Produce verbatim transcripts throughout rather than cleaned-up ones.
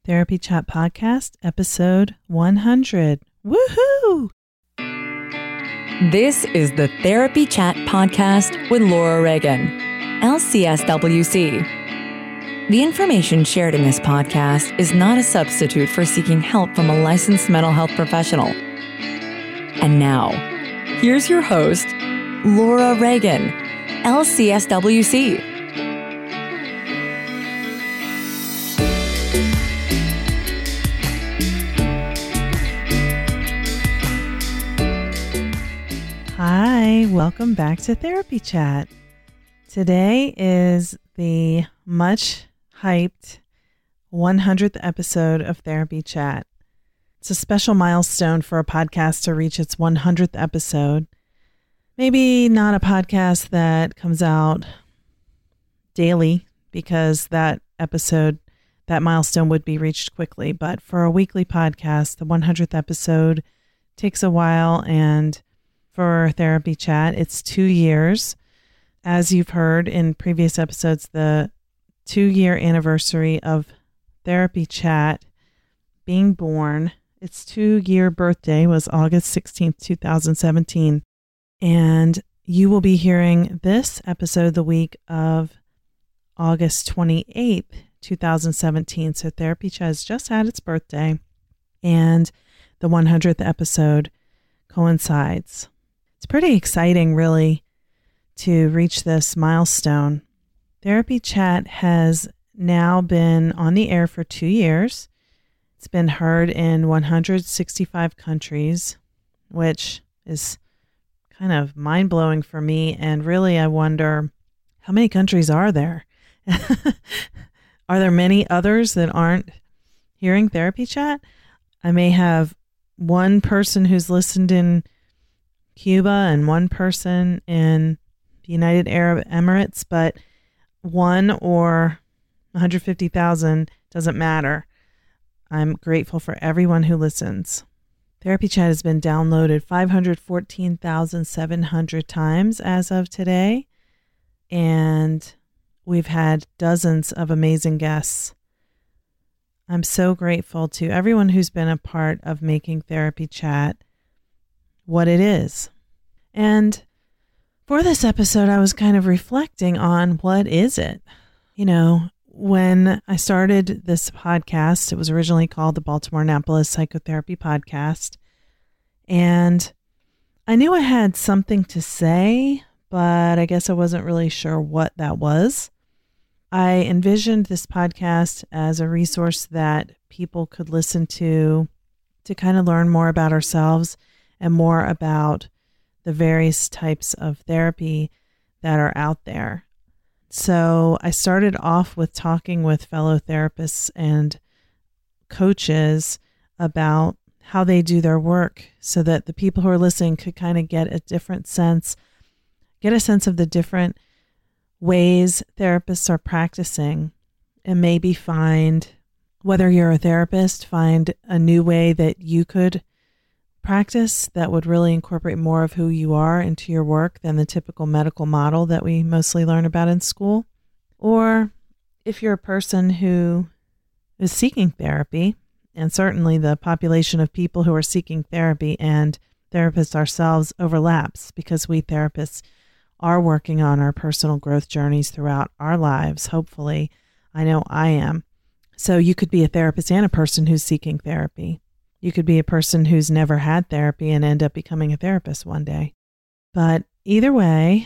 Therapy Chat Podcast, episode one hundred. Woohoo! This is the Therapy Chat Podcast with Laura Reagan, L C S W C. The information shared in this podcast is not a substitute for seeking help from a licensed mental health professional. And now, here's your host, Laura Reagan, L C S W C. Hi, welcome back to Therapy Chat. Today is the much hyped one hundredth episode of Therapy Chat. It's a special milestone for a podcast to reach its one hundredth episode. Maybe not a podcast that comes out daily, because that episode, that milestone would be reached quickly. But for a weekly podcast, the one hundredth episode takes a while, and for Therapy Chat, it's two years. As you've heard in previous episodes, the two-year anniversary of Therapy Chat being born, its two-year birthday was August sixteenth, twenty seventeen. And you will be hearing this episode the week of August twenty-eighth, twenty seventeen. So Therapy Chat has just had its birthday, and the one hundredth episode coincides. It's pretty exciting, really, to reach this milestone. Therapy Chat has now been on the air for two years. It's been heard in one hundred sixty-five countries, which is kind of mind-blowing for me. And really, I wonder, how many countries are there? Are there many others that aren't hearing Therapy Chat? I may have one person who's listened in Cuba and one person in the United Arab Emirates, but one or one hundred fifty thousand doesn't matter. I'm grateful for everyone who listens. Therapy Chat has been downloaded five hundred fourteen thousand seven hundred times as of today, and we've had dozens of amazing guests. I'm so grateful to everyone who's been a part of making Therapy Chat what it is. And for this episode, I was kind of reflecting on, what is it? You know, when I started this podcast, it was originally called the Baltimore Annapolis Psychotherapy Podcast. And I knew I had something to say, but I guess I wasn't really sure what that was. I envisioned this podcast as a resource that people could listen to, to kind of learn more about ourselves and more about the various types of therapy that are out there. So I started off with talking with fellow therapists and coaches about how they do their work, so that the people who are listening could kind of get a different sense, get a sense of the different ways therapists are practicing, and maybe find, whether you're a therapist, find a new way that you could practice that would really incorporate more of who you are into your work than the typical medical model that we mostly learn about in school. Or if you're a person who is seeking therapy, and certainly the population of people who are seeking therapy and therapists ourselves overlaps, because we therapists are working on our personal growth journeys throughout our lives, hopefully. I know I am. So you could be a therapist and a person who's seeking therapy. You could be a person who's never had therapy and end up becoming a therapist one day. But either way,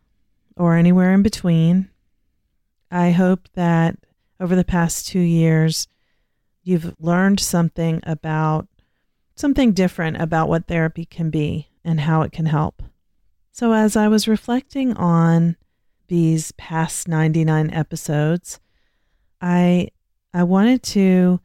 or anywhere in between, I hope that over the past two years, you've learned something about, something different about what therapy can be and how it can help. So as I was reflecting on these past ninety-nine episodes, I I wanted to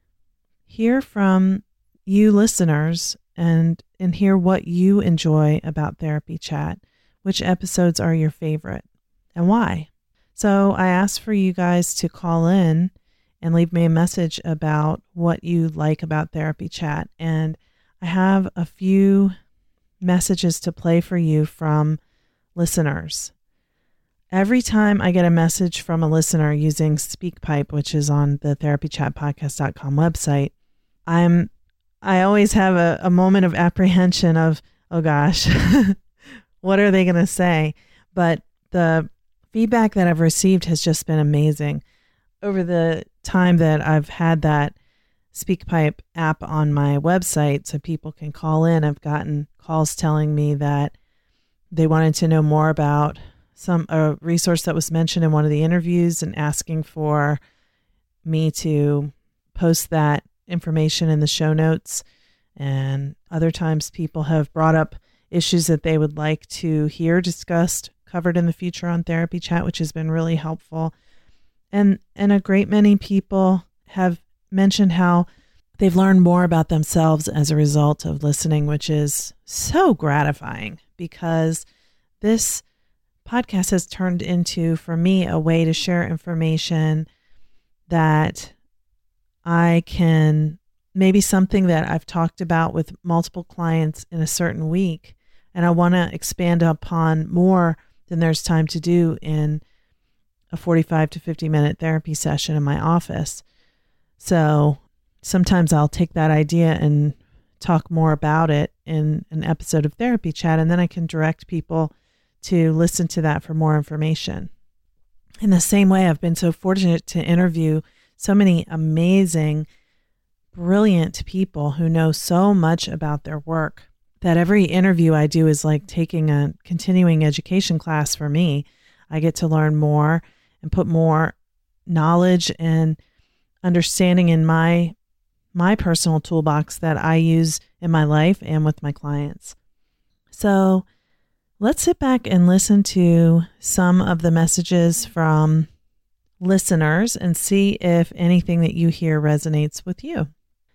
hear from you listeners and and hear what you enjoy about Therapy Chat. Which episodes are your favorite and why? So I asked for you guys to call in and leave me a message about what you like about Therapy Chat. And I have a few messages to play for you from listeners. every time I get a message from a listener using SpeakPipe, which is on the therapy chat podcast dot com website, I'm I always have a, a moment of apprehension of, oh gosh, what are they going to say? But the feedback that I've received has just been amazing. Over the time that I've had that SpeakPipe app on my website so people can call in, I've gotten calls telling me that they wanted to know more about some a resource that was mentioned in one of the interviews and asking for me to post that information in the show notes. And other times people have brought up issues that they would like to hear discussed, covered in the future on Therapy Chat, which has been really helpful. And and a great many people have mentioned how they've learned more about themselves as a result of listening, which is so gratifying because this podcast has turned into, for me, a way to share information that I can, maybe something that I've talked about with multiple clients in a certain week, and I want to expand upon more than there's time to do in a forty-five to fifty minute therapy session in my office. So sometimes I'll take that idea and talk more about it in an episode of Therapy Chat, and then I can direct people to listen to that for more information. In the same way, I've been so fortunate to interview so many amazing, brilliant people who know so much about their work that every interview I do is like taking a continuing education class for me. I get to learn more and put more knowledge and understanding in my my personal toolbox that I use in my life and with my clients. So let's sit back and listen to some of the messages from listeners and see if anything that you hear resonates with you.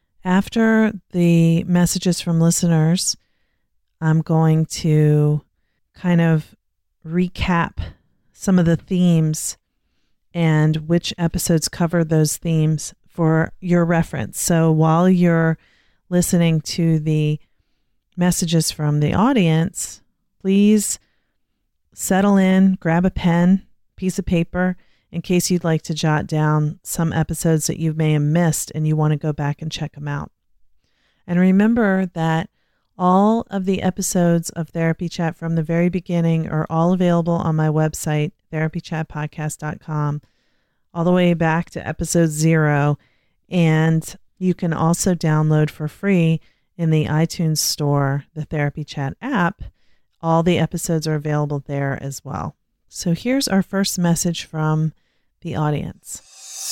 After the messages from listeners, I'm going to kind of recap some of the themes and which episodes cover those themes for your reference. So while you're listening to the messages from the audience, please settle in, grab a pen, piece of paper, in case you'd like to jot down some episodes that you may have missed and you want to go back and check them out. And remember that all of the episodes of Therapy Chat from the very beginning are all available on my website, therapy chat podcast dot com, all the way back to episode zero. And you can also download for free in the iTunes store, the Therapy Chat app. All the episodes are available there as well. So here's our first message from the audience.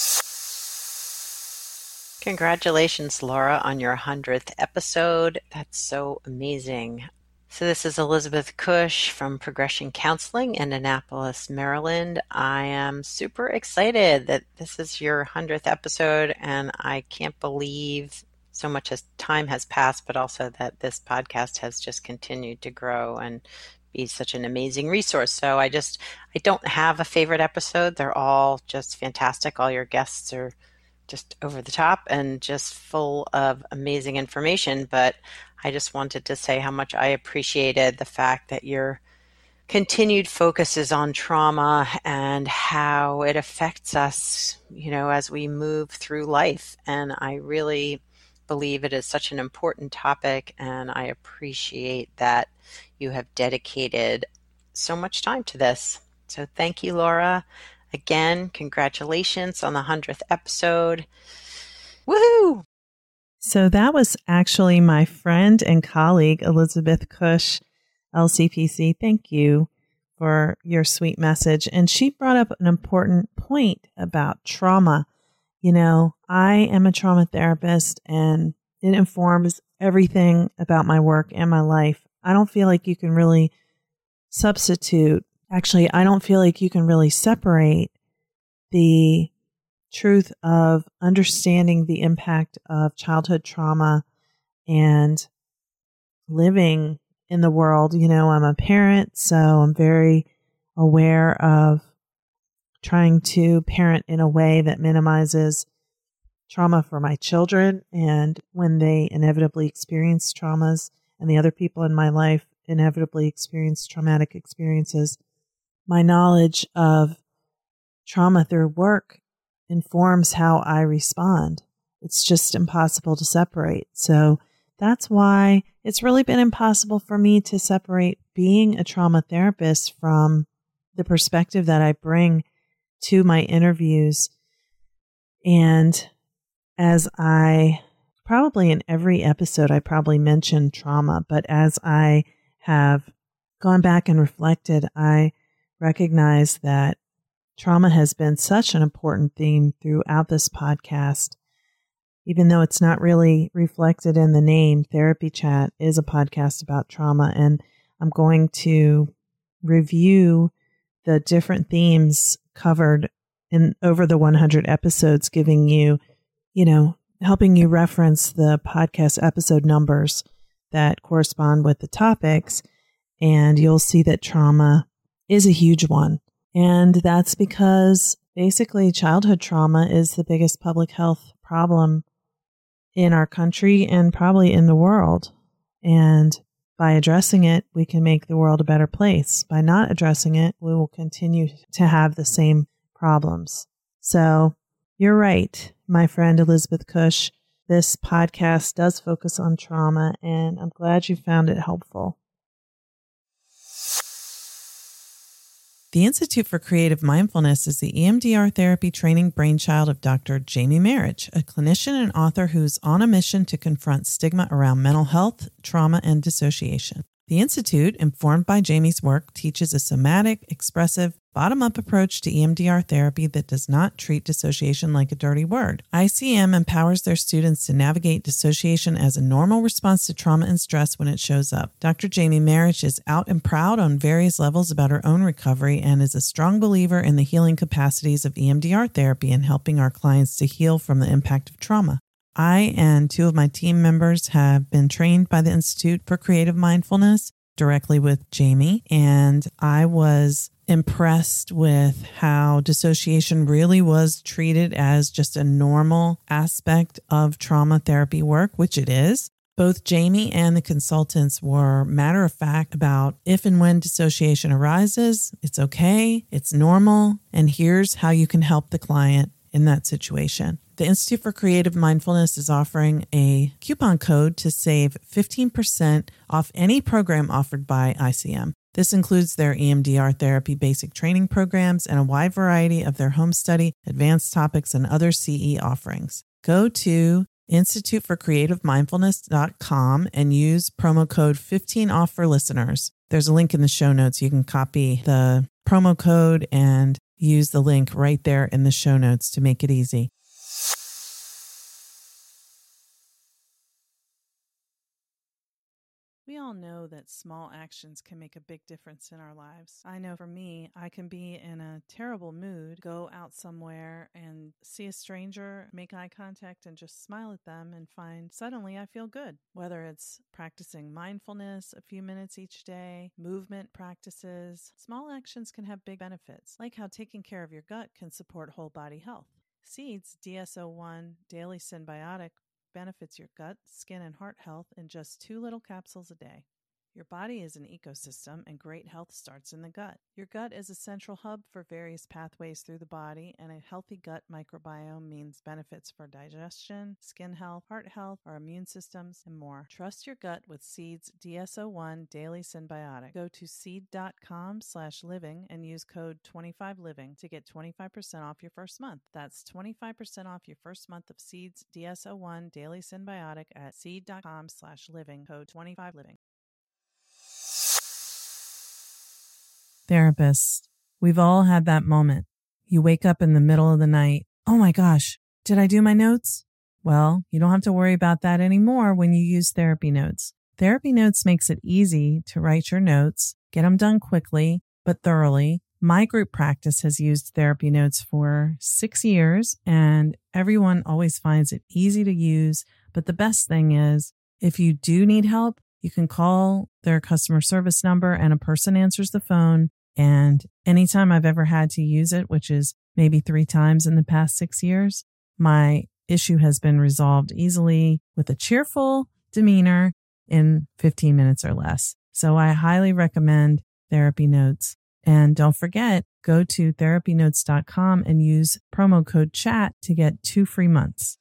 Congratulations, Laura, on your hundredth episode. That's so amazing. So this is Elizabeth Cush from Progression Counseling in Annapolis, Maryland. I am super excited that this is your hundredth episode, and I can't believe so much as time has passed, but also that this podcast has just continued to grow and be such an amazing resource. So I just, I don't have a favorite episode. They're all just fantastic. All your guests are just over the top and just full of amazing information. But I just wanted to say how much I appreciated the fact that your continued focus is on trauma and how it affects us, you know, as we move through life. And I really believe it is such an important topic, and I appreciate that you have dedicated so much time to this. So thank you, Laura. Again, congratulations on the hundredth episode. Woohoo! So that was actually my friend and colleague, Elizabeth Cush, L C P C. Thank you for your sweet message. And she brought up an important point about trauma. You know, I am a trauma therapist, and it informs everything about my work and my life. I don't feel like you can really substitute. Actually, I don't feel like you can really separate the truth of understanding the impact of childhood trauma and living in the world. You know, I'm a parent, so I'm very aware of trying to parent in a way that minimizes trauma for my children. And when they inevitably experience traumas and the other people in my life inevitably experience traumatic experiences, my knowledge of trauma through work informs how I respond. It's just impossible to separate. So that's why it's really been impossible for me to separate being a trauma therapist from the perspective that I bring to my interviews. And as I probably in every episode, I probably mention trauma, but as I have gone back and reflected, I recognize that trauma has been such an important theme throughout this podcast. Even though it's not really reflected in the name, Therapy Chat is a podcast about trauma, and I'm going to review the different themes covered in over the one hundred episodes, giving you, you know, helping you reference the podcast episode numbers that correspond with the topics, and you'll see that trauma is a huge one. And that's because basically childhood trauma is the biggest public health problem in our country and probably in the world. And by addressing it, we can make the world a better place. By not addressing it, we will continue to have the same problems. So you're right, my friend Elizabeth Cush. This podcast does focus on trauma, and I'm glad you found it helpful. The Institute for Creative Mindfulness is the E M D R therapy training brainchild of Doctor Jamie Marich, a clinician and author who's on a mission to confront stigma around mental health, trauma, and dissociation. The Institute, informed by Jamie's work, teaches a somatic, expressive, bottom-up approach to E M D R therapy that does not treat dissociation like a dirty word. I C M empowers their students to navigate dissociation as a normal response to trauma and stress when it shows up. Doctor Jamie Marich is out and proud on various levels about her own recovery and is a strong believer in the healing capacities of E M D R therapy and helping our clients to heal from the impact of trauma. I and two of my team members have been trained by the Institute for Creative Mindfulness directly with Jamie, and I was impressed with how dissociation really was treated as just a normal aspect of trauma therapy work, which it is. Both Jamie and the consultants were matter of fact about if and when dissociation arises, it's okay, it's normal, and here's how you can help the client in that situation. The Institute for Creative Mindfulness is offering a coupon code to save fifteen percent off any program offered by I C M. This includes their E M D R therapy basic training programs and a wide variety of their home study, advanced topics, and other C E offerings. Go to institute for creative mindfulness dot com and use promo code fifteen off for listeners. There's a link in the show notes. You can copy the promo code and use the link right there in the show notes to make it easy. We all know that small actions can make a big difference in our lives. I know for me, I can be in a terrible mood, go out somewhere and see a stranger, make eye contact and just smile at them and find suddenly I feel good. Whether it's practicing mindfulness a few minutes each day, movement practices, small actions can have big benefits, like how taking care of your gut can support whole body health. Seeds D S O one Daily Synbiotic benefits your gut, skin, and heart health in just two little capsules a day. Your body is an ecosystem, and great health starts in the gut. Your gut is a central hub for various pathways through the body, and a healthy gut microbiome means benefits for digestion, skin health, heart health, our immune systems, and more. Trust your gut with Seed's D S O one Daily Synbiotic. Go to seed.com slash living and use code twenty-five living to get twenty-five percent off your first month. That's twenty-five percent off your first month of Seed's D S O one Daily Synbiotic at seed.com slash living, code twenty-five living. Therapists, we've all had that moment. You wake up in the middle of the night. Oh my gosh, did I do my notes? Well, you don't have to worry about that anymore when you use Therapy Notes. Therapy Notes makes it easy to write your notes, get them done quickly, but thoroughly. My group practice has used Therapy Notes for six years, and everyone always finds it easy to use. But the best thing is, if you do need help, you can call their customer service number and a person answers the phone. And anytime I've ever had to use it, which is maybe three times in the past six years, my issue has been resolved easily with a cheerful demeanor in fifteen minutes or less. So I highly recommend Therapy Notes. And don't forget, go to therapy notes dot com and use promo code CHAT to get two free months.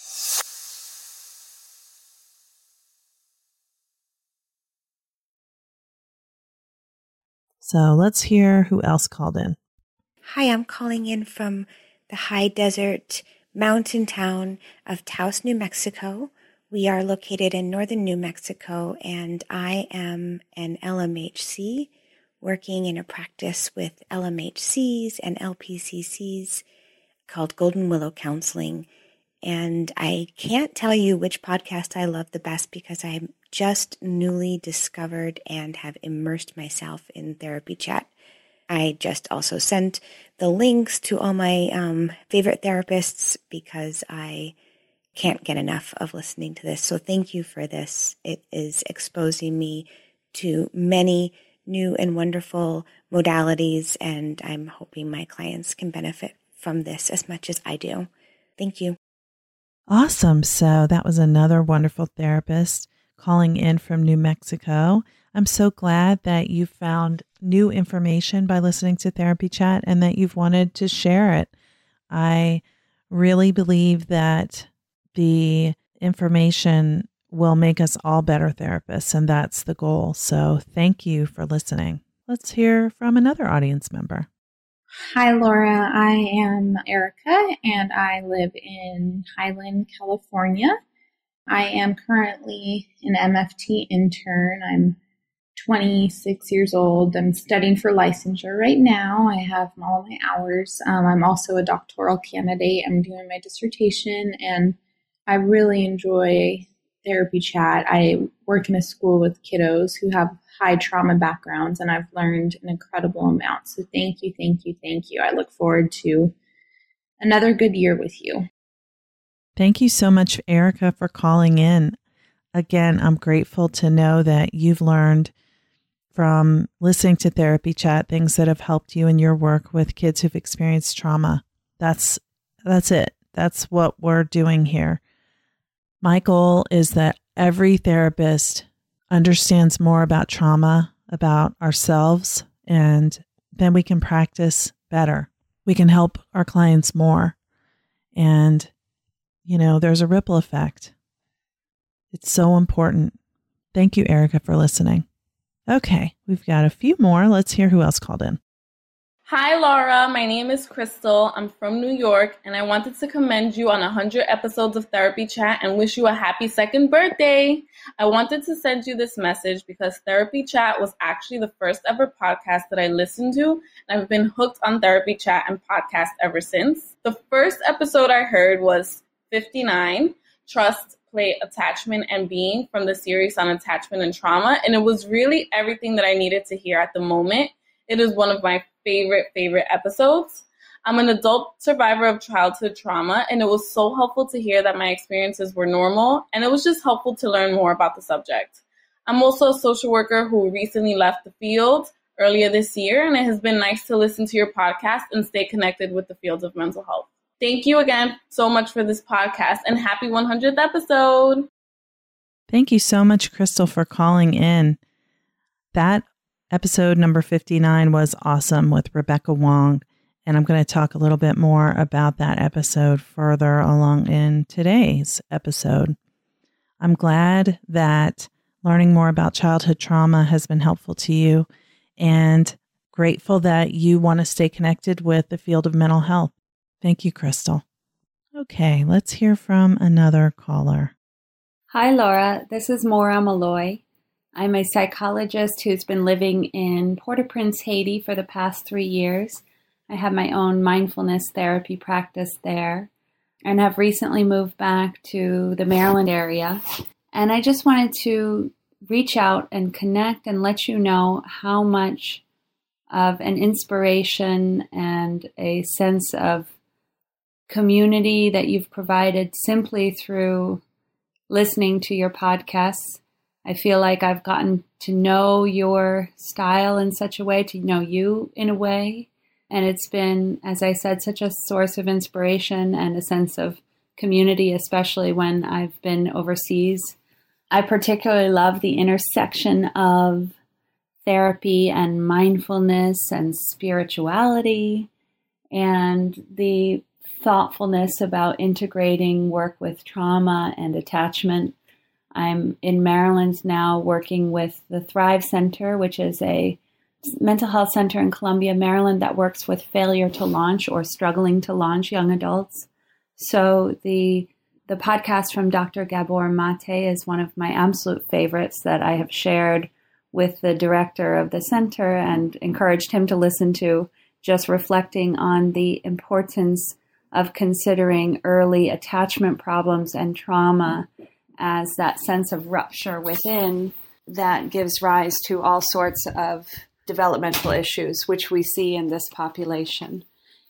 So let's hear who else called in. Hi, I'm calling in from the high desert mountain town of Taos, New Mexico. We are located in northern New Mexico, and I am an L M H C working in a practice with L M H Cs and L P C Cs called Golden Willow Counseling. And I can't tell you which podcast I love the best because I'm just newly discovered and have immersed myself in Therapy Chat. I just also sent the links to all my um, favorite therapists because I can't get enough of listening to this. So thank you for this. It is exposing me to many new and wonderful modalities, and I'm hoping my clients can benefit from this as much as I do. Thank you. Awesome. So that was another wonderful therapist calling in from New Mexico. I'm so glad that you found new information by listening to Therapy Chat and that you've wanted to share it. I really believe that the information will make us all better therapists, and that's the goal. So thank you for listening. Let's hear from another audience member. Hi, Laura. I am Erica, and I live in Highland, California. I am currently an M F T intern. I'm twenty-six years old. I'm studying for licensure right now. I have all of my hours. Um, I'm also a doctoral candidate. I'm doing my dissertation, and I really enjoy Therapy Chat. I work in a school with kiddos who have high trauma backgrounds, and I've learned an incredible amount. So thank you, thank you, thank you. I look forward to another good year with you. Thank you so much, Erica, for calling in. Again, I'm grateful to know that you've learned from listening to Therapy Chat things that have helped you in your work with kids who've experienced trauma. That's that's it. That's what we're doing here. My goal is that every therapist understands more about trauma, about ourselves, and then we can practice better. We can help our clients more. And, you know, there's a ripple effect. It's so important. Thank you, Erica, for listening. Okay, we've got a few more. Let's hear who else called in. Hi, Laura. My name is Crystal. I'm from New York, and I wanted to commend you on one hundred episodes of Therapy Chat and wish you a happy second birthday. I wanted to send you this message because Therapy Chat was actually the first ever podcast that I listened to, and I've been hooked on Therapy Chat and podcast ever since. The first episode I heard was fifty-nine, Trust, Play, Attachment, and Being, from the series on attachment and trauma, and it was really everything that I needed to hear at the moment. It is one of my favorite, favorite episodes. I'm an adult survivor of childhood trauma, and it was so helpful to hear that my experiences were normal, and it was just helpful to learn more about the subject. I'm also a social worker who recently left the field earlier this year, and it has been nice to listen to your podcast and stay connected with the field of mental health. Thank you again so much for this podcast, and happy one hundredth episode. Thank you so much, Crystal, for calling in. That episode number fifty-nine was awesome with Rebecca Wong, and I'm going to talk a little bit more about that episode further along in today's episode. I'm glad that learning more about childhood trauma has been helpful to you, and grateful that you want to stay connected with the field of mental health. Thank you, Crystal. Okay, let's hear from another caller. Hi, Laura. This is Maura Malloy. I'm a psychologist who's been living in Port-au-Prince, Haiti for the past three years. I have my own mindfulness therapy practice there and have recently moved back to the Maryland area. And I just wanted to reach out and connect and let you know how much of an inspiration and a sense of community that you've provided simply through listening to your podcasts. I feel like I've gotten to know your style in such a way, to know you in a way. And it's been, as I said, such a source of inspiration and a sense of community, especially when I've been overseas. I particularly love the intersection of therapy and mindfulness and spirituality and the thoughtfulness about integrating work with trauma and attachment. I'm in Maryland now working with the Thrive Center, which is a mental health center in Columbia, Maryland that works with failure to launch or struggling to launch young adults. So the the podcast from Doctor Gabor Mate is one of my absolute favorites that I have shared with the director of the center and encouraged him to listen to, just reflecting on the importance of considering early attachment problems and trauma as that sense of rupture within that gives rise to all sorts of developmental issues, which we see in this population.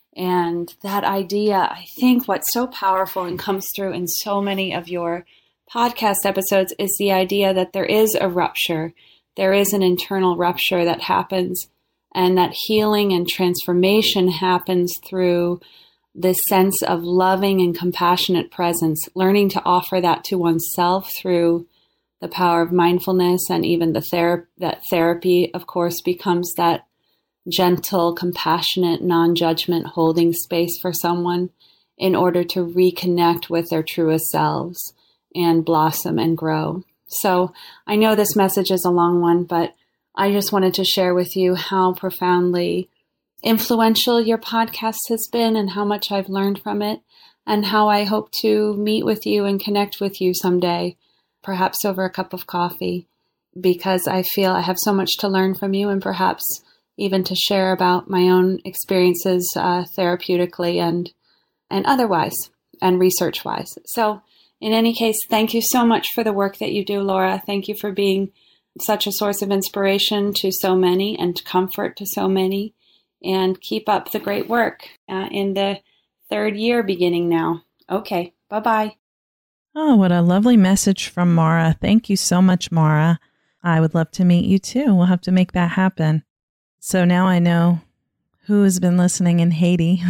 And that idea, I think what's so powerful and comes through in so many of your podcast episodes is the idea that there is a rupture. There is an internal rupture that happens, and that healing and transformation happens through this sense of loving and compassionate presence, learning to offer that to oneself through the power of mindfulness, and even the ther- that therapy, of course, becomes that gentle, compassionate, non-judgment holding space for someone in order to reconnect with their truest selves and blossom and grow. So I know this message is a long one, but I just wanted to share with you how profoundly influential your podcast has been and how much I've learned from it, and how I hope to meet with you and connect with you someday, perhaps over a cup of coffee, because I feel I have so much to learn from you, and perhaps even to share about my own experiences uh, therapeutically and and otherwise, and research-wise. So in any case, thank you so much for the work that you do, Laura. Thank you for being such a source of inspiration to so many and comfort to so many. And keep up the great work uh, in the third year beginning now. Okay, bye-bye. Oh, what a lovely message from Mara. Thank you so much, Mara. I would love to meet you too. We'll have to make that happen. So now I know who has been listening in Haiti.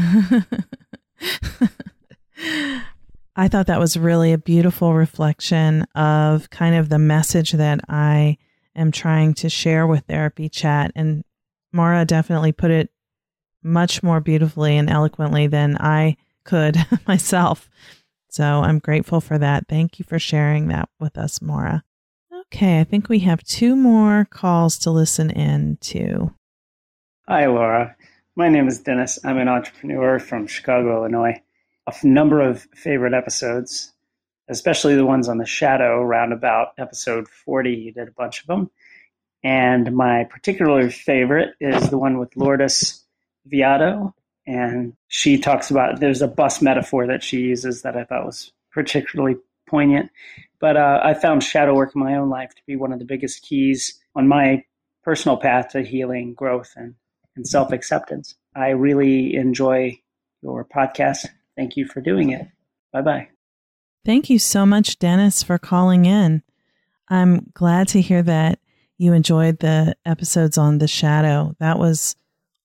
I thought that was really a beautiful reflection of kind of the message that I am trying to share with Therapy Chat. And Mara definitely put it much more beautifully and eloquently than I could myself. So I'm grateful for that. Thank you for sharing that with us, Mara. Okay, I think we have two more calls to listen in to. Hi, Laura. My name is Dennis. I'm an entrepreneur from Chicago, Illinois. A number of favorite episodes, especially the ones on the shadow, around about episode forty. You did a bunch of them. And my particular favorite is the one with Lourdes Viado. And she talks about, there's a bus metaphor that she uses that I thought was particularly poignant. But uh, I found shadow work in my own life to be one of the biggest keys on my personal path to healing, growth, and, and self-acceptance. I really enjoy your podcast. Thank you for doing it. Bye-bye. Thank you so much, Dennis, for calling in. I'm glad to hear that you enjoyed the episodes on the shadow. That was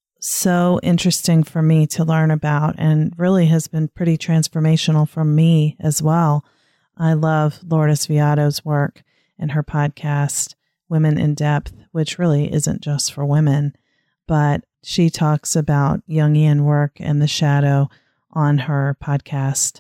so interesting for me to learn about, and really has been pretty transformational for me as well. I love Lourdes Viado's work and her podcast, Women in Depth, which really isn't just for women, but she talks about Jungian work and the shadow on her podcast.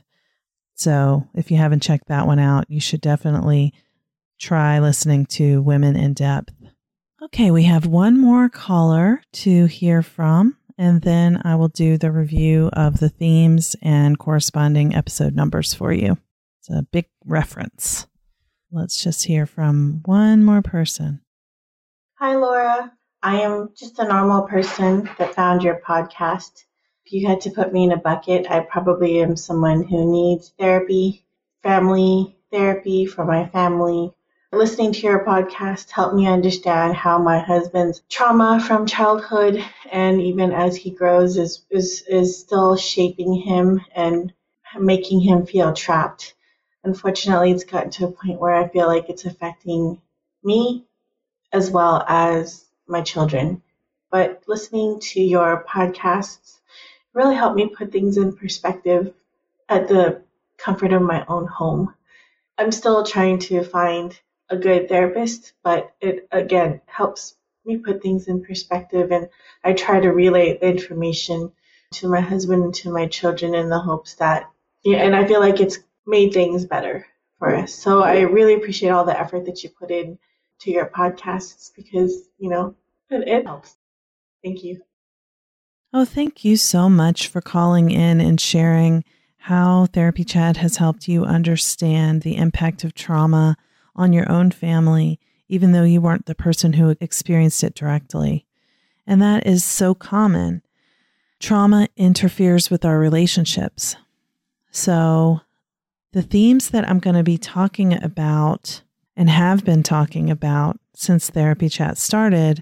So if you haven't checked that one out, you should definitely try listening to Women in Depth. Okay, we have one more caller to hear from, and then I will do the review of the themes and corresponding episode numbers for you. It's a big reference. Let's just hear from one more person. Hi, Laura. I am just a normal person that found your podcast. If you had to put me in a bucket, I probably am someone who needs therapy, family therapy for my family. Listening to your podcast helped me understand how my husband's trauma from childhood and even as he grows is, is, is still shaping him and making him feel trapped. Unfortunately, it's gotten to a point where I feel like it's affecting me as well as my children. But listening to your podcasts really helped me put things in perspective at the comfort of my own home. I'm still trying to find a good therapist, but it, again, helps me put things in perspective, and I try to relay the information to my husband and to my children in the hopes that, yeah, and I feel like it's made things better for us. So I really appreciate all the effort that you put in to your podcasts because, you know, it, it helps. Thank you. Oh, thank you so much for calling in and sharing how Therapy Chat has helped you understand the impact of trauma on your own family, even though you weren't the person who experienced it directly. And that is so common. Trauma interferes with our relationships. So the themes that I'm going to be talking about and have been talking about since Therapy Chat started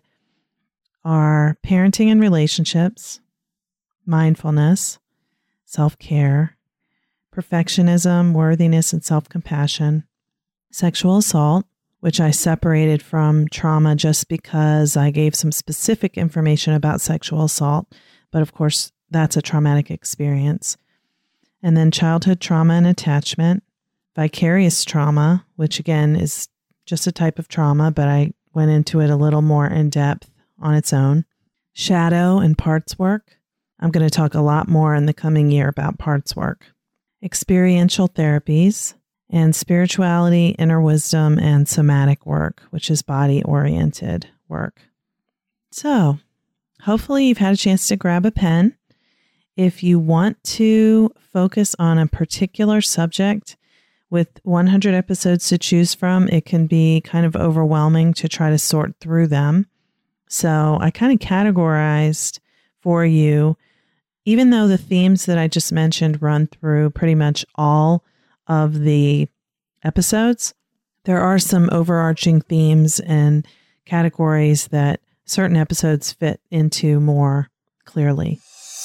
are parenting and relationships, mindfulness, self-care, perfectionism, worthiness, and self-compassion, sexual assault, which I separated from trauma just because I gave some specific information about sexual assault, but of course that's a traumatic experience. And then childhood trauma and attachment, vicarious trauma, which again is just a type of trauma, but I went into it a little more in depth on its own. Shadow and parts work. I'm going to talk a lot more in the coming year about parts work. Experiential therapies and spirituality, inner wisdom, and somatic work, which is body-oriented work. So hopefully you've had a chance to grab a pen. If you want to focus on a particular subject with one hundred episodes to choose from, it can be kind of overwhelming to try to sort through them. So I kind of categorized for you, even though the themes that I just mentioned run through pretty much all of the episodes, there are some overarching themes and categories that certain episodes fit into more clearly.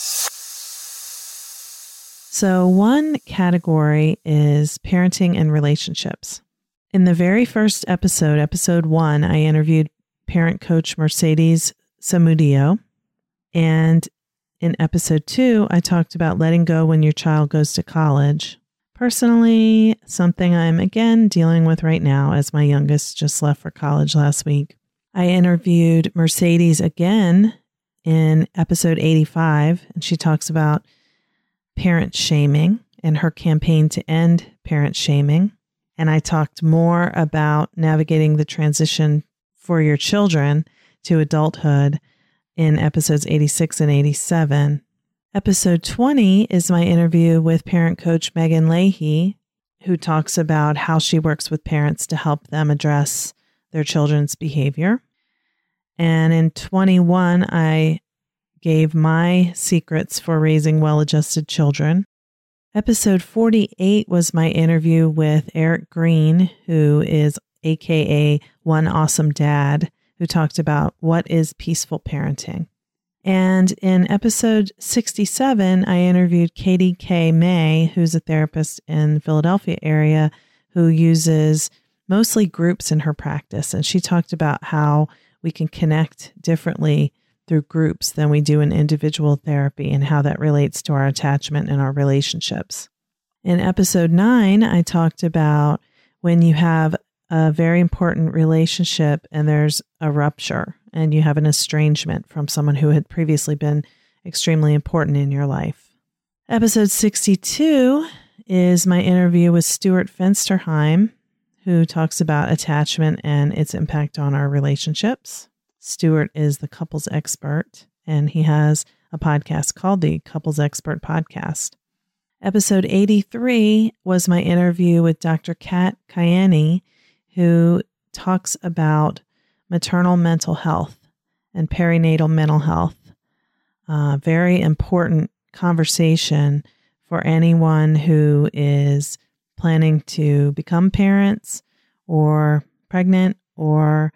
So one category is parenting and relationships. In the very first episode, episode one, I interviewed parent coach Mercedes Samudio. And in episode two, I talked about letting go when your child goes to college. Personally, something I'm again dealing with right now as my youngest just left for college last week. I interviewed Mercedes again in episode eighty-five, and she talks about parent shaming and her campaign to end parent shaming. And I talked more about navigating the transition for your children to adulthood in episodes eighty-six and eighty-seven. Episode twenty is my interview with parent coach Megan Leahy, who talks about how she works with parents to help them address their children's behavior. And in twenty-one, I gave my secrets for raising well-adjusted children. Episode forty-eight was my interview with Eric Green, who is A K A One Awesome Dad, who talked about what is peaceful parenting. And in episode sixty-seven, I interviewed Katie K. May, who's a therapist in the Philadelphia area who uses mostly groups in her practice. And she talked about how we can connect differently through groups than we do in individual therapy and how that relates to our attachment and our relationships. In episode nine, I talked about when you have a very important relationship and there's a rupture and you have an estrangement from someone who had previously been extremely important in your life. Episode sixty-two is my interview with Stuart Fensterheim, who talks about attachment and its impact on our relationships. Stuart is the couples expert, and he has a podcast called the Couples Expert Podcast. Episode eighty-three was my interview with Doctor Kat Kayani, who talks about maternal mental health and perinatal mental health. Uh, very important conversation for anyone who is planning to become parents or pregnant or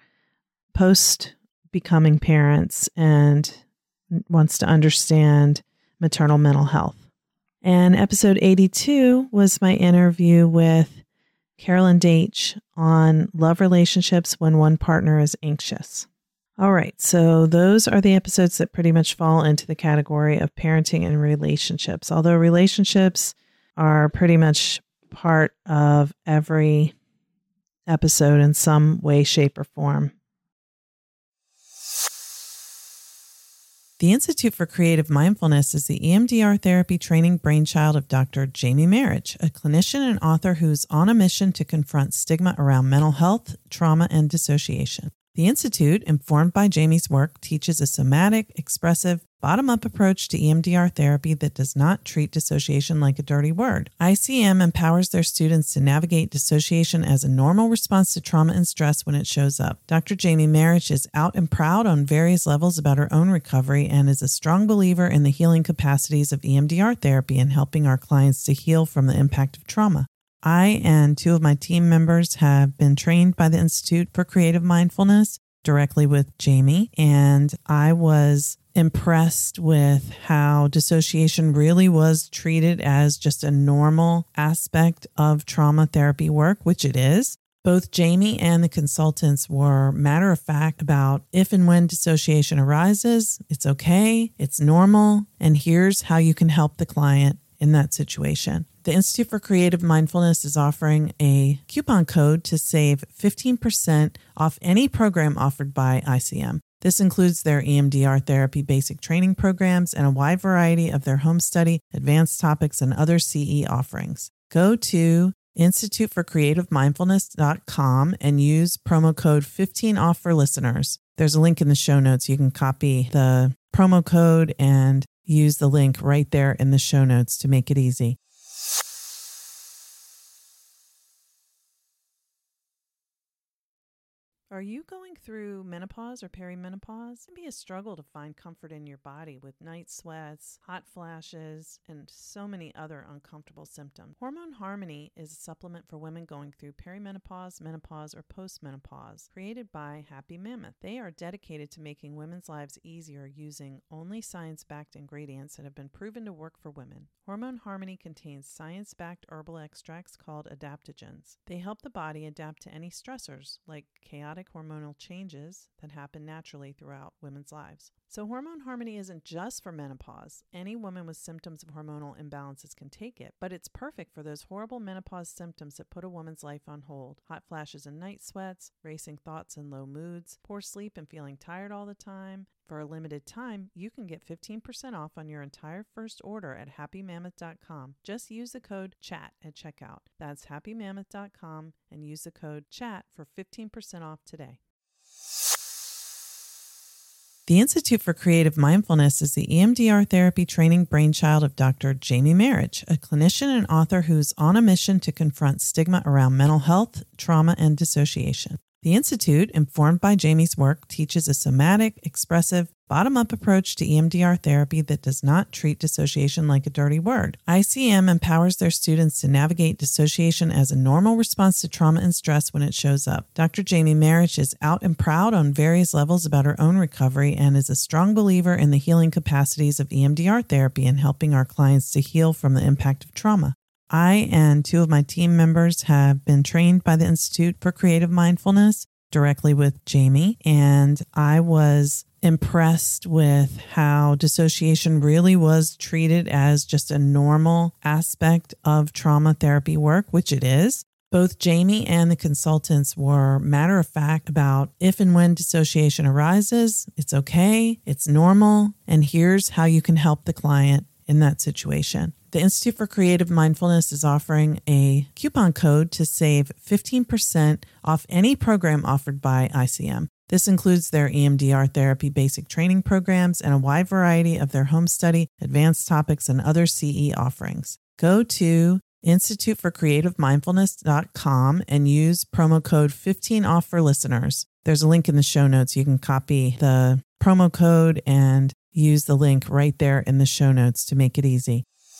post becoming parents and wants to understand maternal mental health. And episode eighty-two was my interview with Carolyn Deitch on love relationships when one partner is anxious. All right, so those are the episodes that pretty much fall into the category of parenting and relationships, although relationships are pretty much part of every episode in some way, shape, or form. The Institute for Creative Mindfulness is the E M D R therapy training brainchild of Doctor Jamie Marich, a clinician and author who's on a mission to confront stigma around mental health, trauma, and dissociation. The Institute, informed by Jamie's work, teaches a somatic, expressive, bottom-up approach to E M D R therapy that does not treat dissociation like a dirty word. I C M empowers their students to navigate dissociation as a normal response to trauma and stress when it shows up. Doctor Jamie Marich is out and proud on various levels about her own recovery and is a strong believer in the healing capacities of E M D R therapy and helping our clients to heal from the impact of trauma. I and two of my team members have been trained by the Institute for Creative Mindfulness directly with Jamie, and I was impressed with how dissociation really was treated as just a normal aspect of trauma therapy work, which it is. Both Jamie and the consultants were matter of fact about if and when dissociation arises, it's okay, it's normal, and here's how you can help the client in that situation. The Institute for Creative Mindfulness is offering a coupon code to save fifteen percent off any program offered by I C M. This includes their E M D R therapy basic training programs and a wide variety of their home study, advanced topics, and other C E offerings. Go to institute for creative mindfulness dot com and use promo code fifteen off for listeners. There's a link in the show notes. You can copy the promo code and use the link right there in the show notes to make it easy. Are you going through menopause or perimenopause? It can be a struggle to find comfort in your body with night sweats, hot flashes, and so many other uncomfortable symptoms. Hormone Harmony is a supplement for women going through perimenopause, menopause, or postmenopause, created by Happy Mammoth. They are dedicated to making women's lives easier using only science-backed ingredients that have been proven to work for women. Hormone Harmony contains science-backed herbal extracts called adaptogens. They help the body adapt to any stressors, like chaotic hormonal changes that happen naturally throughout women's lives. So Hormone Harmony isn't just for menopause. Any woman with symptoms of hormonal imbalances can take it, but it's perfect for those horrible menopause symptoms that put a woman's life on hold. Hot flashes and night sweats, racing thoughts and low moods, poor sleep and feeling tired all the time. For a limited time, you can get fifteen percent off on your entire first order at happy mammoth dot com. Just use the code CHAT at checkout. That's happy mammoth dot com and use the code CHAT for fifteen percent off today. The Institute for Creative Mindfulness is the E M D R therapy training brainchild of Doctor Jamie Marich, a clinician and author who's on a mission to confront stigma around mental health, trauma, and dissociation. The Institute, informed by Jamie's work, teaches a somatic, expressive, bottom-up approach to E M D R therapy that does not treat dissociation like a dirty word. I C M empowers their students to navigate dissociation as a normal response to trauma and stress when it shows up. Doctor Jamie Marich is out and proud on various levels about her own recovery and is a strong believer in the healing capacities of E M D R therapy and helping our clients to heal from the impact of trauma. I and two of my team members have been trained by the Institute for Creative Mindfulness directly with Jamie, and I was impressed with how dissociation really was treated as just a normal aspect of trauma therapy work, which it is. Both Jamie and the consultants were matter of fact about if and when dissociation arises, it's okay, it's normal, and here's how you can help the client in that situation. The Institute for Creative Mindfulness is offering a coupon code to save fifteen percent off any program offered by I C M. This includes their E M D R therapy basic training programs and a wide variety of their home study, advanced topics, and other C E offerings. Go to institute for creative mindfulness dot com and use promo code fifteen off for listeners. There's a link in the show notes. You can copy the promo code and use the link right there in the show notes to make it easy.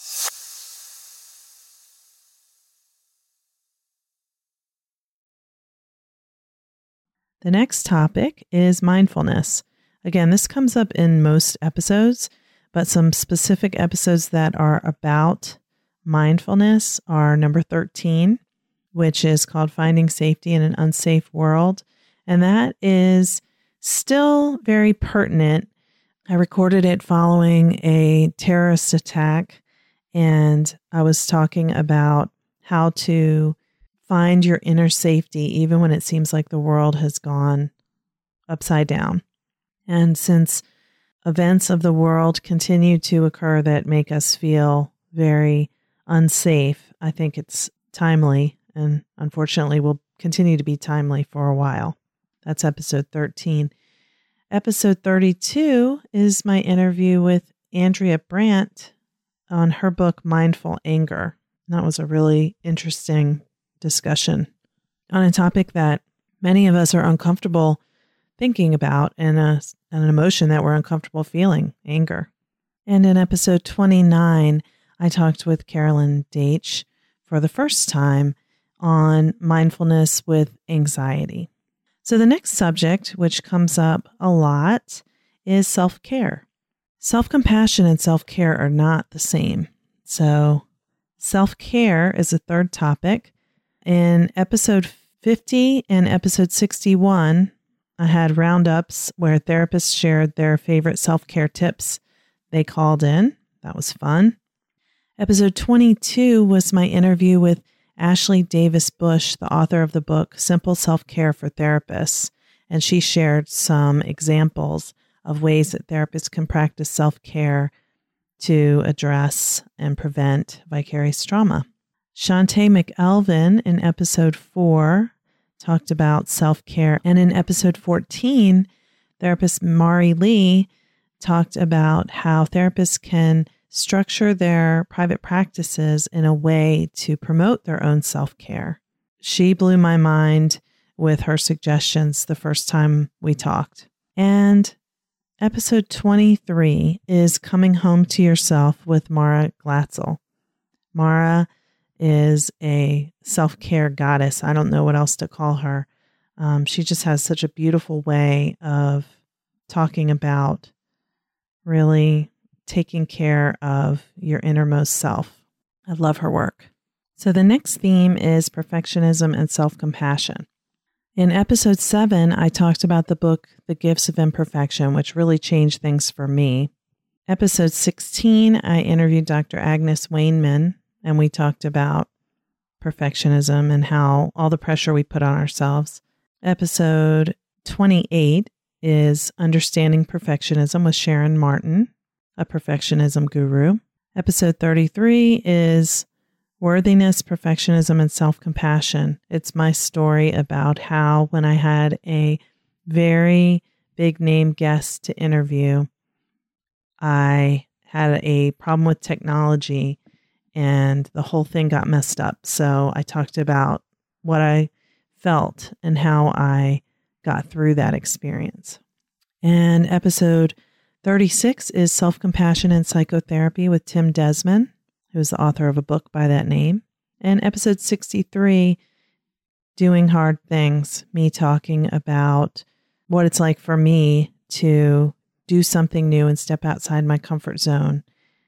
The next topic is mindfulness. Again, this comes up in most episodes, but some specific episodes that are about mindfulness are number thirteen, which is called Finding Safety in an Unsafe World. And that is still very pertinent. I recorded it following a terrorist attack, and I was talking about how to find your inner safety even when it seems like the world has gone upside down. And since events of the world continue to occur that make us feel very unsafe, I think it's timely, and unfortunately will continue to be timely for a while. That's episode thirteen. Episode thirty-two is my interview with Andrea Brandt on her book, Mindful Anger. That was a really interesting discussion on a topic that many of us are uncomfortable thinking about, and a, an emotion that we're uncomfortable feeling, anger. And in episode twenty-nine, I talked with Carolyn Deitch for the first time on mindfulness with anxiety. So the next subject, which comes up a lot, is self-care. Self-compassion and self-care are not the same. So self-care is a third topic. In episode fifty and episode sixty-one, I had roundups where therapists shared their favorite self-care tips they called in. That was fun. Episode twenty-two was my interview with Ashley Davis Bush, the author of the book Simple Self-Care for Therapists, and she shared some examples of ways that therapists can practice self-care to address and prevent vicarious trauma. Shantae McElvin in episode four talked about self-care, and in episode fourteen, therapist Mari Lee talked about how therapists can structure their private practices in a way to promote their own self-care. She blew my mind with her suggestions the first time we talked. And episode twenty-three is Coming Home to Yourself with Mara Glatzel. Mara is a self-care goddess. I don't know what else to call her. Um, she just has such a beautiful way of talking about really taking care of your innermost self. I love her work. So the next theme is perfectionism and self-compassion. In episode seven, I talked about the book, The Gifts of Imperfection, which really changed things for me. Episode sixteen, I interviewed Doctor Agnes Wainman, and we talked about perfectionism and how all the pressure we put on ourselves. Episode twenty-eight is Understanding Perfectionism with Sharon Martin, a perfectionism guru. Episode thirty-three is Worthiness, Perfectionism, and Self-Compassion. It's my story about how when I had a very big name guest to interview, I had a problem with technology and the whole thing got messed up. So I talked about what I felt and how I got through that experience. And episode thirty-six is Self-Compassion and Psychotherapy with Tim Desmond, who is the author of a book by that name. And episode sixty-three, Doing Hard Things, me talking about what it's like for me to do something new and step outside my comfort zone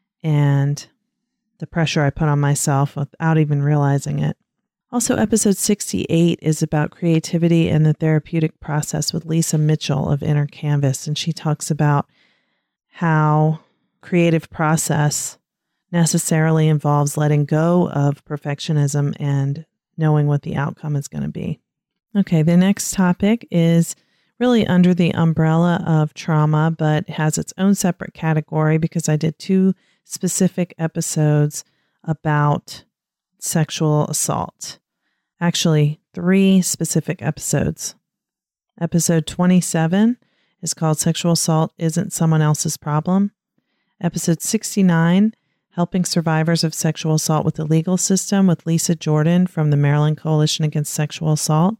and the pressure I put on myself without even realizing it. Also, episode sixty-eight is about creativity and the therapeutic process with Lisa Mitchell of Inner Canvas. And she talks about how creative process necessarily involves letting go of perfectionism and knowing what the outcome is going to be. Okay, the next topic is really under the umbrella of trauma, but has its own separate category because I did two specific episodes about sexual assault. Actually, three specific episodes. Episode twenty-seven is called Sexual Assault Isn't Someone Else's Problem. Episode sixty-nine, Helping Survivors of Sexual Assault with the Legal System with Lisa Jordan from the Maryland Coalition Against Sexual Assault.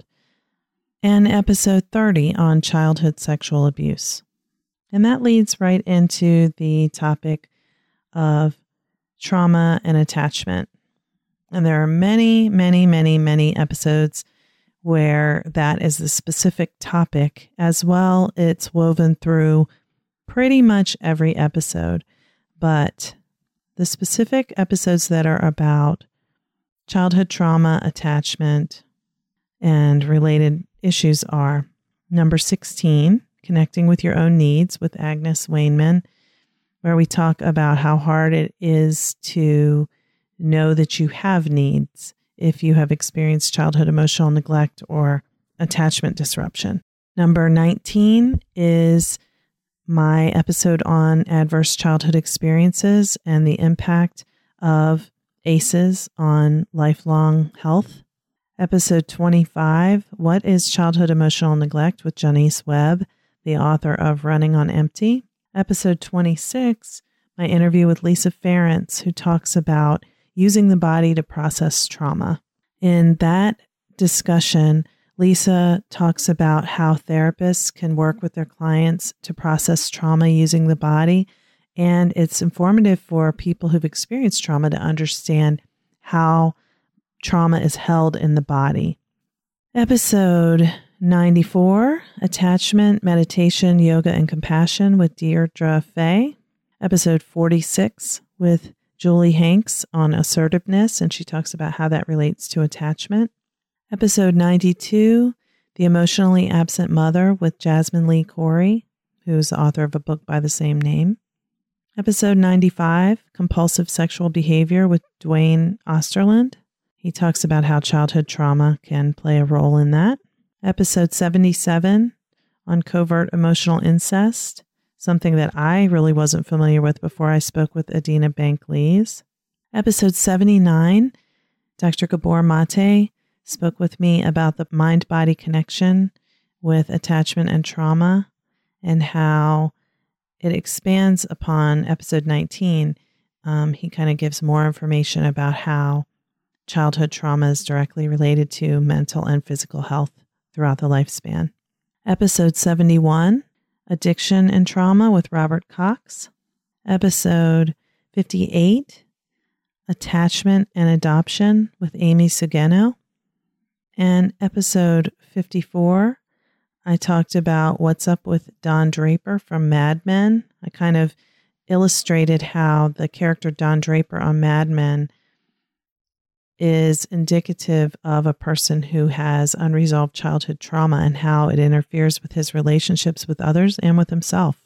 And episode thirty on childhood sexual abuse. And that leads right into the topic of trauma and attachment. And there are many, many, many, many episodes where that is the specific topic as well. It's woven through pretty much every episode, but the specific episodes that are about childhood trauma, attachment, and related issues are number sixteen, Connecting with Your Own Needs with Agnes Wainman, where we talk about how hard it is to know that you have needs if you have experienced childhood emotional neglect or attachment disruption. Number nineteen is my episode on adverse childhood experiences and the impact of A C Es on lifelong health. Episode twenty-five, What is Childhood Emotional Neglect, with Janice Webb, the author of Running on Empty. Episode twenty-six, my interview with Lisa Ferrance, who talks about using the body to process trauma. In that discussion, Lisa talks about how therapists can work with their clients to process trauma using the body, and it's informative for people who've experienced trauma to understand how trauma is held in the body. Episode ninety-four, Attachment, Meditation, Yoga, and Compassion, with Deirdre Fay. Episode forty-six, with Julie Hanks, on assertiveness, and she talks about how that relates to attachment. Episode ninety-two, The Emotionally Absent Mother, with Jasmine Lee Corey, who's the author of a book by the same name. Episode ninety-five, Compulsive Sexual Behavior, with Dwayne Osterland. He talks about how childhood trauma can play a role in that. Episode seventy-seven, on Covert Emotional Incest, something that I really wasn't familiar with before I spoke with Adina Bank-Lees. Episode seventy-nine, Doctor Gabor Mate spoke with me about the mind-body connection with attachment and trauma, and how it expands upon episode nineteen. Um, he kind of gives more information about how childhood trauma is directly related to mental and physical health throughout the lifespan. Episode seventy-one, Addiction and Trauma, with Robert Cox. Episode fifty-eight, Attachment and Adoption, with Amy Sugeno. And episode fifty-four, I talked about what's up with Don Draper from Mad Men. I kind of illustrated how the character Don Draper on Mad Men is indicative of a person who has unresolved childhood trauma and how it interferes with his relationships with others and with himself.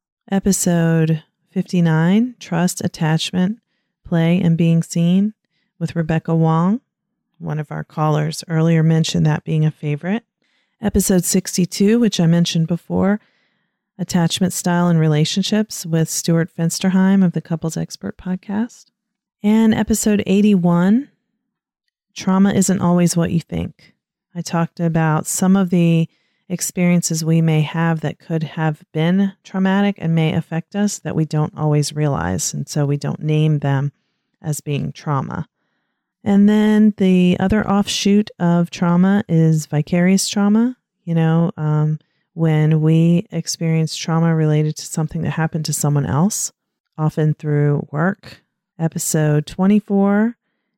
Episode fifty-nine, Trust, Attachment, Play, and Being Seen, with Rebecca Wong. One of our callers earlier mentioned that being a favorite. Episode sixty-two, which I mentioned before, Attachment Style and Relationships, with Stuart Fensterheim of the Couples Expert podcast. And episode eighty-one, Trauma Isn't Always What You Think. I talked about some of the experiences we may have that could have been traumatic and may affect us that we don't always realize, and so we don't name them as being trauma. And then the other offshoot of trauma is vicarious trauma. You know, um, when we experience trauma related to something that happened to someone else, often through work. Episode twenty-four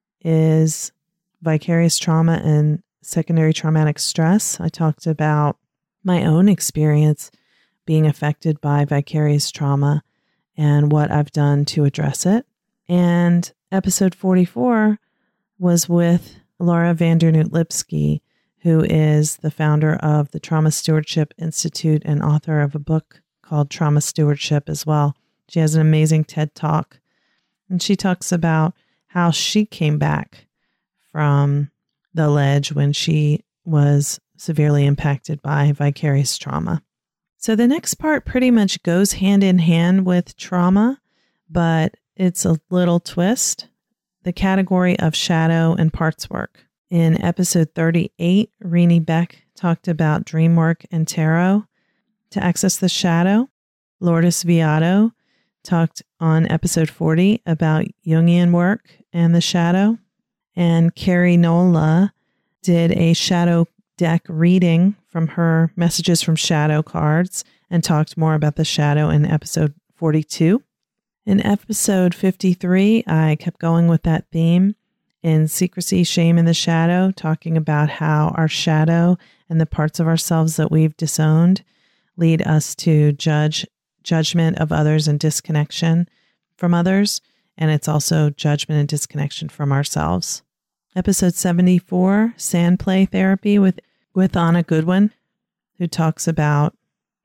is vicarious trauma and secondary traumatic stress. I talked about my own experience being affected by vicarious trauma and what I've done to address it. And episode forty-four was with Laura Vandernoot Lipsky, who is the founder of the Trauma Stewardship Institute and author of a book called Trauma Stewardship as well. She has an amazing TED Talk, and she talks about how she came back from the ledge when she was severely impacted by vicarious trauma. So the next part pretty much goes hand in hand with trauma, but it's a little twist. The category of shadow and parts work. In episode thirty-eight, Renee Beck talked about dream work and tarot to access the shadow. Lourdes Viado talked on episode forty about Jungian work and the shadow. And Carrie Nola did a shadow deck reading from her Messages from Shadow cards and talked more about the shadow in episode forty-two. In episode fifty-three, I kept going with that theme in Secrecy, Shame, and the Shadow, talking about how our shadow and the parts of ourselves that we've disowned lead us to judge judgment of others and disconnection from others. And it's also judgment and disconnection from ourselves. Episode seventy-four, Sand Play Therapy, with, with Anna Goodwin, who talks about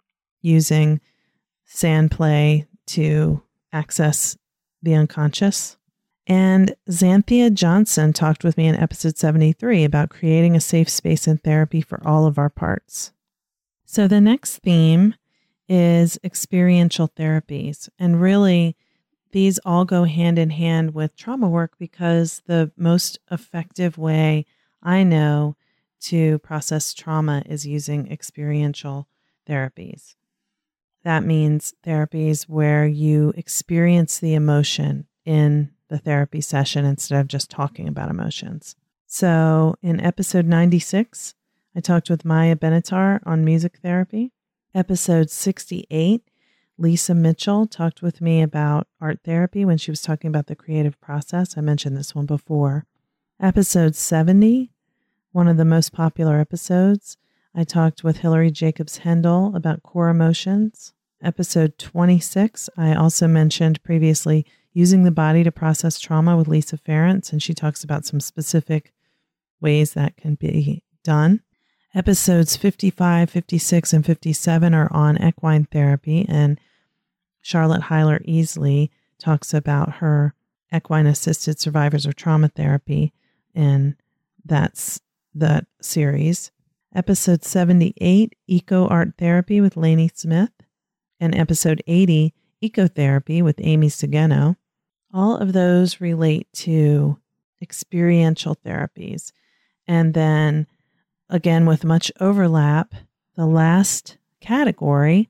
using sand play to access the unconscious. And Xanthia Johnson talked with me in episode seventy-three about creating a safe space in therapy for all of our parts. So the next theme is experiential therapies. And really, these all go hand in hand with trauma work because the most effective way I know to process trauma is using experiential therapies. That means therapies where you experience the emotion in the therapy session instead of just talking about emotions. So in episode ninety-six, I talked with Maya Benatar on music therapy. Episode sixty-eight, Lisa Mitchell talked with me about art therapy when she was talking about the creative process. I mentioned this one before. Episode seventy, one of the most popular episodes, I talked with Hillary Jacobs Hendel about core emotions. Episode twenty-six, I also mentioned previously using the body to process trauma with Lisa Ferrance, and she talks about some specific ways that can be done. Episodes fifty-five, fifty-six, and fifty-seven are on equine therapy, and Charlotte Heiler Easley talks about her equine-assisted survivors of trauma therapy, and that's that series. Episode seventy-eight, Eco Art Therapy with Lainey Smith, and episode eighty, Ecotherapy with Amy Segeno. All of those relate to experiential therapies. And then, again, with much overlap, the last category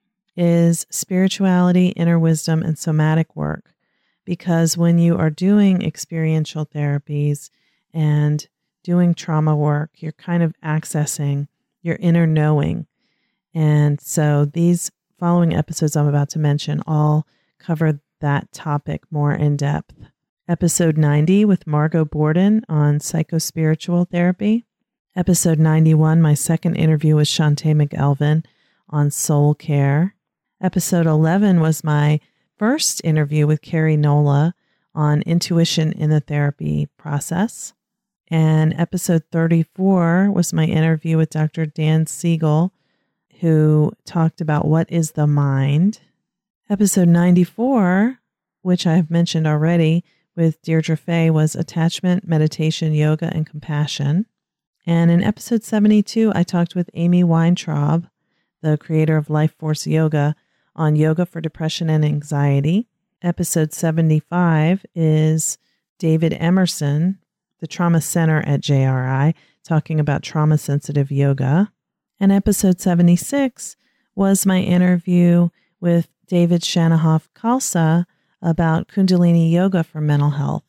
is spirituality, inner wisdom, and somatic work. Because when you are doing experiential therapies and doing trauma work, you're kind of accessing your inner knowing. And so these following episodes I'm about to mention all cover that topic more in depth. Episode ninety with Margot Borden on psychospiritual therapy. Episode ninety-one, my second interview with Shantae McElvin on soul care. Episode eleven was my first interview with Carrie Nola on intuition in the therapy process. And episode thirty-four was my interview with Doctor Dan Siegel, who talked about what is the mind. Episode ninety-four, which I've mentioned already with Deirdre Fay, was attachment, meditation, yoga, and compassion. And in episode seventy-two, I talked with Amy Weintraub, the creator of Life Force Yoga, on yoga for depression and anxiety. Episode seventy-five is David Emerson, the Trauma Center at J R I, talking about trauma-sensitive yoga. And episode seventy-six was my interview with David Shanahoff Khalsa about Kundalini Yoga for mental health.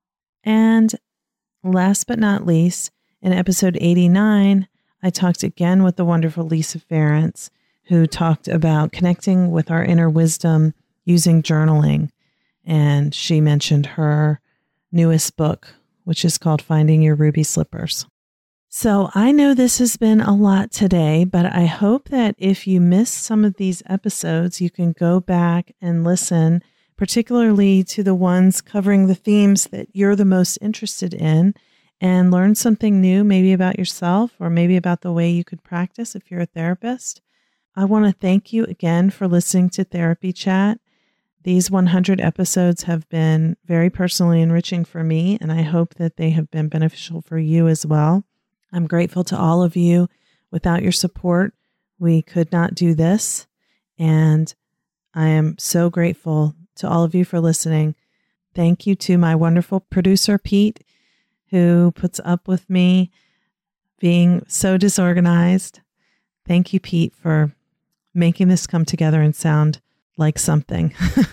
And last but not least, in episode eighty-nine, I talked again with the wonderful Lisa Ferrance, who talked about connecting with our inner wisdom using journaling. And she mentioned her newest book, which is called Finding Your Ruby Slippers. So I know this has been a lot today, but I hope that if you missed some of these episodes, you can go back and listen, particularly to the ones covering the themes that you're the most interested in, and learn something new, maybe about yourself or maybe about the way you could practice if you're a therapist. I want to thank you again for listening to Therapy Chat. These one hundred episodes have been very personally enriching for me, and I hope that they have been beneficial for you as well. I'm grateful to all of you. Without your support, we could not do this. And I am so grateful to all of you for listening. Thank you to my wonderful producer, Pete, who puts up with me being so disorganized. Thank you, Pete, for making this come together and sound like something.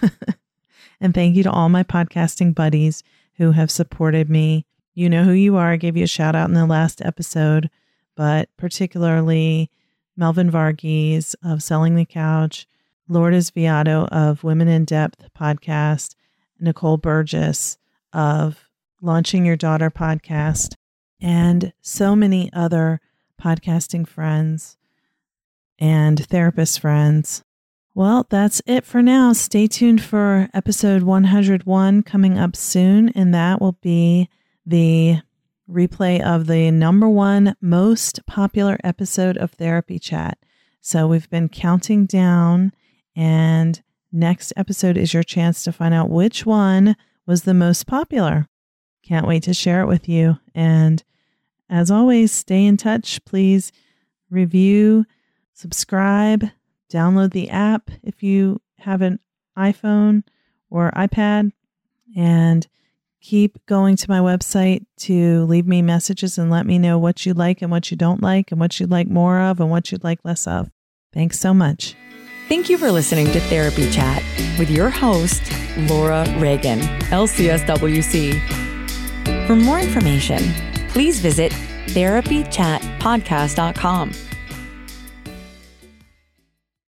And thank you to all my podcasting buddies who have supported me. You know who you are. I gave you a shout out in the last episode, but particularly Melvin Varghese of Selling the Couch, Lourdes Viado of Women in Depth podcast, Nicole Burgess of Launching Your Daughter podcast, and so many other podcasting friends and therapist friends. Well, that's it for now. Stay tuned for episode one hundred one coming up soon, and that will be the replay of the number one most popular episode of Therapy Chat. So we've been counting down, and next episode is your chance to find out which one was the most popular. Can't wait to share it with you. And as always, stay in touch. Please review, subscribe, download the app if you have an iPhone or iPad, and keep going to my website to leave me messages and let me know what you like and what you don't like and what you'd like more of and what you'd like less of. Thanks so much. Thank you for listening to Therapy Chat with your host, Laura Reagan, L C S W C. For more information, please visit therapy chat podcast dot com.